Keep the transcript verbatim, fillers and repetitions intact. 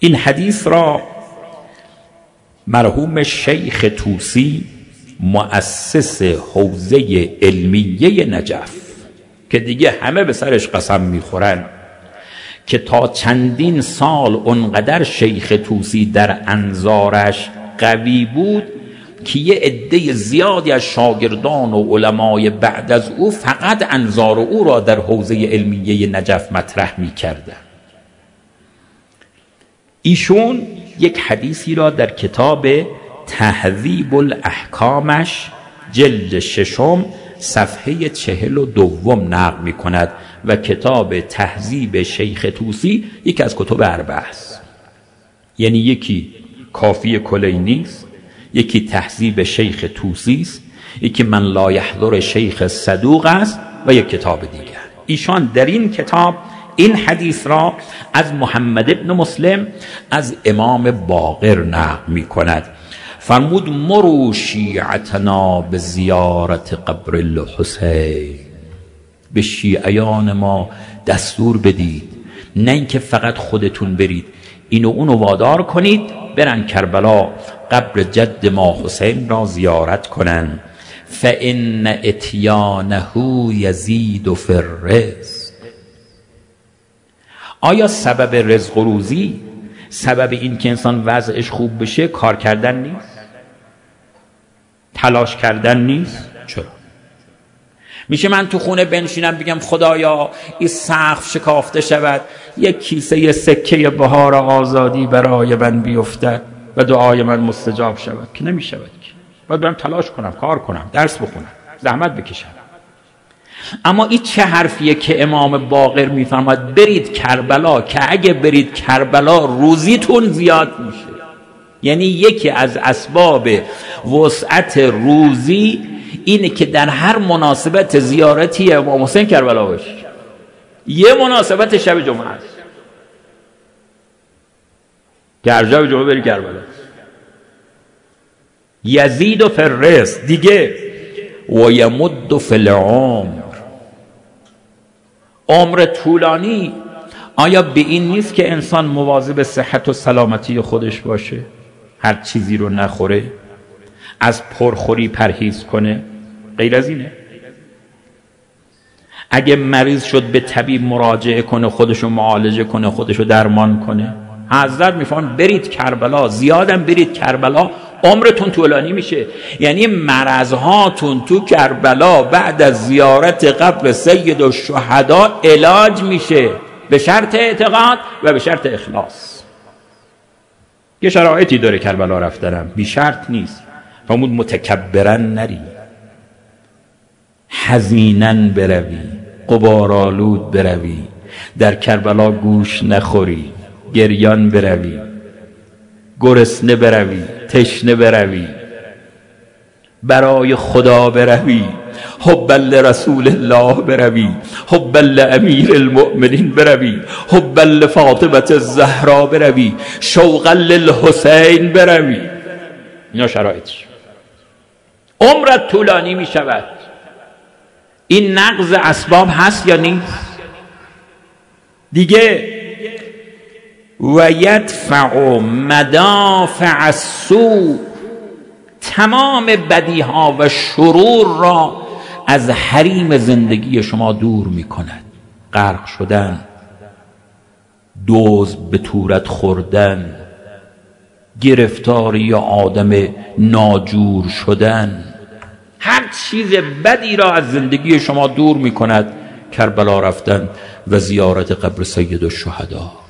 این حدیث را مرحوم شیخ طوسی مؤسس حوزه علمیه نجف که دیگه همه به سرش قسم میخورن که تا چندین سال اونقدر شیخ طوسی در انظارش قوی بود که یه عده زیادی از شاگردان و علمای بعد از او فقط انظار او را در حوزه علمیه نجف مطرح می‌کردند. ایشون یک حدیثی را در کتاب تهذیب الاحکامش جلد ششم صفحه چهل و دوم نقل می کند و کتاب تهذیب شیخ طوسی یکی از کتب اربعه است. یعنی یکی کافی کلینی است، یکی تهذیب شیخ طوسی است، یکی من لا یحضر شیخ صدوق است و یک کتاب دیگر. ایشان در این کتاب این حدیث را از محمد ابن مسلم از امام باقر نقل می کند. فرمود مرو شیعتنا به زیارت قبر الحسین، به شیعیان ما دستور بدید، نه اینکه فقط خودتون برید، اینو اونو وادار کنید برن کربلا قبر جد ما حسین را زیارت کنن. فإن اتیانه یزید فی الرزق. آیا سبب رزق و روزی، سبب این که انسان وضعش خوب بشه کار کردن نیست؟ تلاش کردن نیست؟ چرا؟ میشه من تو خونه بنشینم بگم خدایا این سقف شکافته شود، یک کیسه سکه بهار آزادی برای من بیفتد و دعای من مستجاب شود؟ که نمیشود که. باید برم تلاش کنم، کار کنم، درس بخونم، زحمت بکشم. اما این چه حرفیه که امام باقر میفرماید برید کربلا، که اگه برید کربلا روزیتون زیاد میشه. یعنی یکی از اسباب وسعت روزی اینه که در هر مناسبت زیارتی امام حسین کربلا باشه. یه مناسبت شب جمعه است که هر شب جمعه بری کربلا. یزید فی الرزق دیگه و یمد فی العمر. عمر طولانی آیا به این نیست که انسان مواظب صحت و سلامتی خودش باشه، هر چیزی رو نخوره، از پرخوری پرهیز کنه؟ غیر از اینه؟ اگه مریض شد به طبیب مراجعه کنه، خودشو معالجه کنه، خودشو درمان کنه. حضرت میفرمان برید کربلا، زیادم برید کربلا، عمرتون طولانی میشه. یعنی مرضهاتون تو کربلا بعد از زیارت قبر سید الشهدا علاج میشه، به شرط اعتقاد و به شرط اخلاص. یه شرایطی داره کربلا رفتنم، بی شرط نیست. فرمود متکبرن نری، حزینن بروی، غبارآلود بروی، در کربلا گوش نخوری، گریان بروی، گرسنه بروی، تشنه بروی، برای خدا بروی، حبا لرسول الله بروی، حبا لامیر المؤمنین بروی، حبا لفاطمه الزهرا بروی، شوقا للحسین بروی. اینا شرایطش. عمرت طولانی می شود. این نقض اسباب هست یا نیست؟ دیگه و یدفع مدافع السوء، تمام بدیها و شرور را از حریم زندگی شما دور می کند. غرق شدن، دزد به تورت خوردن، گرفتاری آدم ناجور شدن، هر چیز بدی را از زندگی شما دور می کند کربلا رفتن و زیارت قبر سید الشهدا.